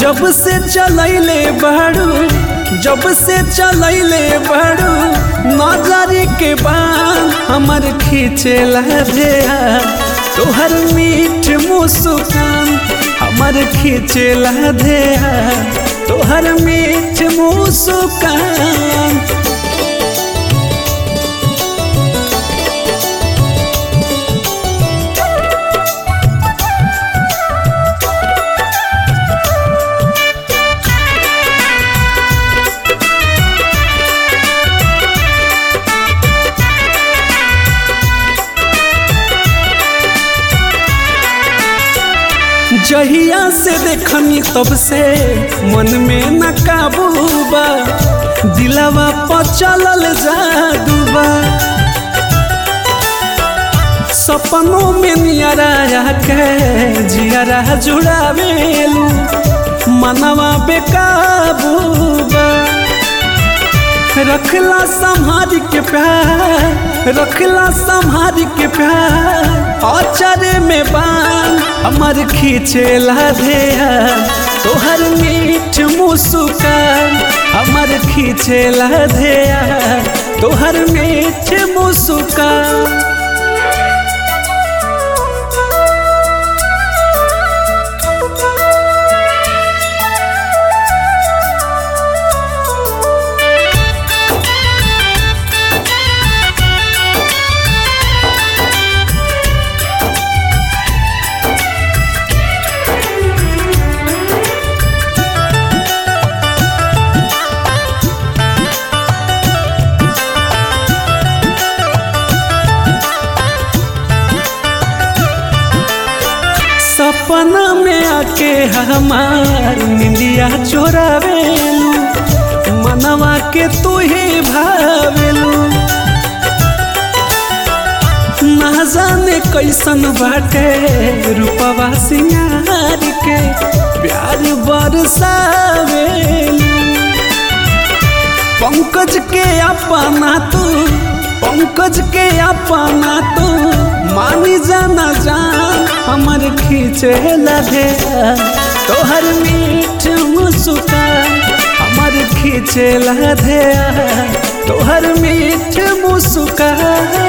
जब से चलैले बाड़ू नजर के बान हमर खींचेला ध्या तोहर मीठ मुस्कान हमर खींचेला ध्या तोहर मीठ मुस्कान। जहिया से देखनी तब से मन में न काबू बा दिलवा पर चलल जादू बा सपनों में नियरा के जियरा जुड़ावेलू मनवा बेकाबू बा रखला संभारी के प्यार औचरे में बान हमर खींचेला ध्या तोहर मीठ मुस्कान हमर खींचेला ध्या तोहर मीठ मुस्कान। सपना में आके हमार निंदिया चोरावेलू मनवा के तू ही भावेलू ना जाने कैसन बाटे रूपवा सिंगार के प्यार बरसावेलू पंकज के अपना तू मानी जाना जान हमर खींचेला ध्या तोहर मीठ मुस्कान हमर खींचेला ध्या तोहर मीठ मुस्कान।